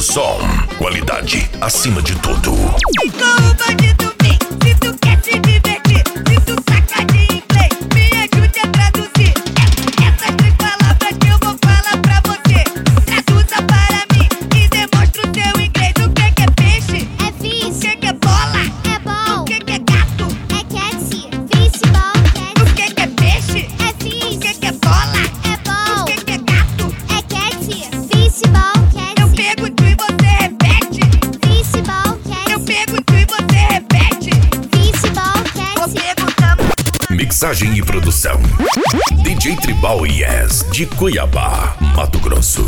Som, qualidade acima de tudo. Ficou o bandido vem, se tu quer se divertir, se tu saca de inglês, me ajude a traduzir. Essas três palavras que eu vou falar pra você, traduza para mim e demonstra o seu inglês. O que é peixe? É fish. O que é bola? É ball. O que é gato? É cat. Fish, ball, cat. O que é peixe? É fish. O que é bola? É ball. O que é gato? É cat. Fish, ball, cat. Eu pergunto e você repete. Fish, ball, cat. Eu pergunto e você repete. Fish, ball, Vou cat. perguntando. Mixagem e produção DJ Tribal Yes, de Cuiabá, Mato Grosso.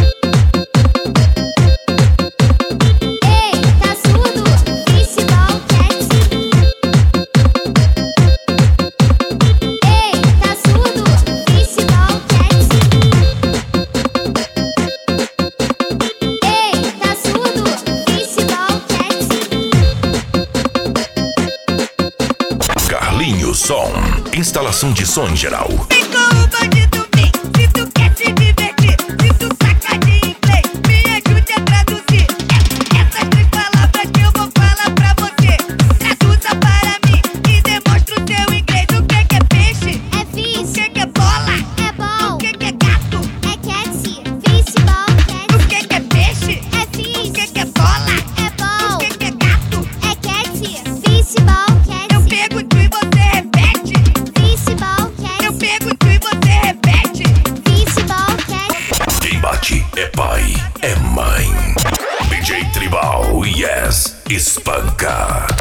Ei, tá surdo? Fish, ball, cat. Ei, tá surdo? Fish, ball, cat. Ei, tá surdo? Fish, ball, cat. Carlinhos Som, instalação de som em geral. Ficou o bandido vem, se tu quer se divertir, se tu saca de inglês, me ajude a traduzir. Essas três palavras que eu vou falar pra você, traduza para mim e demonstra o seu inglês. O que é peixe? É O fish. que é bola? É ball. O que é gato? É cat. Fish, ball, cat. O que é peixe? É O fish. que é bola? É ball. O que é gato? É cat. Fish, ball, cat. Eu pergunto e você repete. Fish, ball, cat. Eu pergunto e você repete. Fish, ball, cat. Quem bate é pai, é mãe. DJ Tribal Yes, espanca.